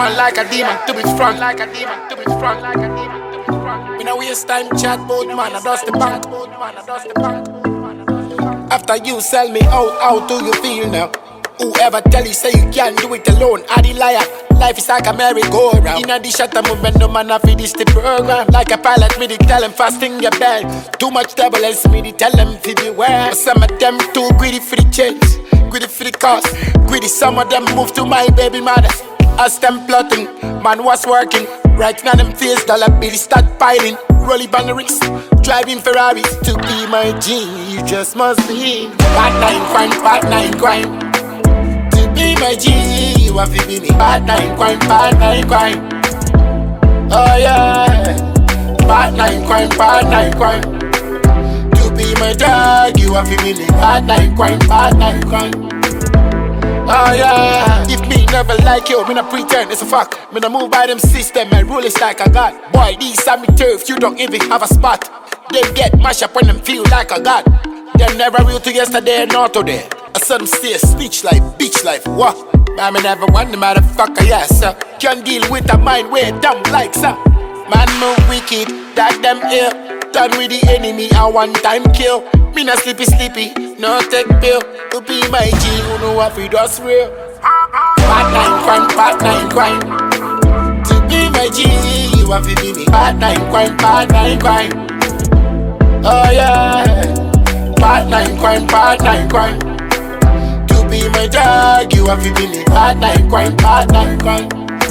man like a demon, to be front like a demon, to be front like a demon, to be front. We no waste time chat bout man, I dust the bank. After you sell me out, how do you feel now? Whoever tell you say you can't do it alone, I the liar. Life is like a merry-go-round. Inna the shot of movement, no man a finish the program. Like a pilot, me the tell them fasting your belt. Too much turbulence, me the tell them to beware. But some of them too greedy for the change, greedy for the cost, greedy. Some of them move to my baby mother. Us them plotting, man was working. Right now them face dollar bills start piling. Rolling on the wrist, driving Ferraris. To be my G, you just must be bad nine crime, bad nine crime. To be my G, you have to be me. Bad nine crime, bad nine crime. Oh yeah, bad nine crime, bad nine crime. To be my dog, you have to be me. Bad nine crime, bad nine crime. Oh yeah, if me never like you, me not pretend, it's a fact. Me not move by them system, my rule is like a god. Boy, these are me turf, you don't even have a spot. They get mashed up when them feel like a god. Them never real to yesterday, not today. I saw them stay speech life, bitch life, what? Man, me never want the motherfucker, yes sir. Can't deal with a mind way dumb like sir. Man move wicked, that them ill. Done with the enemy, a one time kill. Me not sleepy, no take pill. To be my G, who know what we does real. Bad nine crime, bad nine crime. To be my G, you have to be me. Bad nine crime, bad nine crime. Oh yeah, bad nine crime, bad nine crime. To be my dog, you have to be me. Bad nine crime, bad nine crime.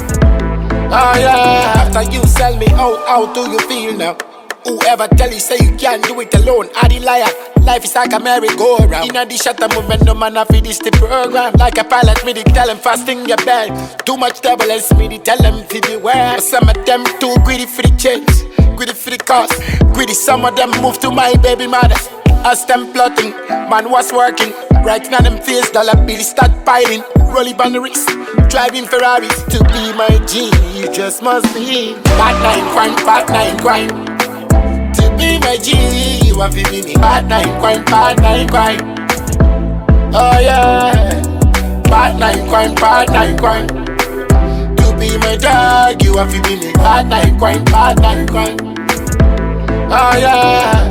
Oh yeah, after you sell me out, how do you feel now? Whoever tell you say you can't do it alone, I the liar. Life is like a merry-go-round. Inna the shot of movement, no man a finish the program. Like a pilot, me the tell them fasting your belt. Too much turbulence, me the tell them to beware. But some of them too greedy for the change, greedy for the cost, greedy. Some of them move to my baby mother. Us them plotting, man was working. Right now them face dollar bills start piling. Rolling on the wrist, driving Ferraris. To be my G, you just must be bad nine crime, bad nine crime. Be my G, you have to be me. Bad nine crime, bad nine crime. Oh yeah, bad nine crime, bad nine crime. To be my dog, you have to be me. Bad nine crime, bad nine crime. Oh yeah.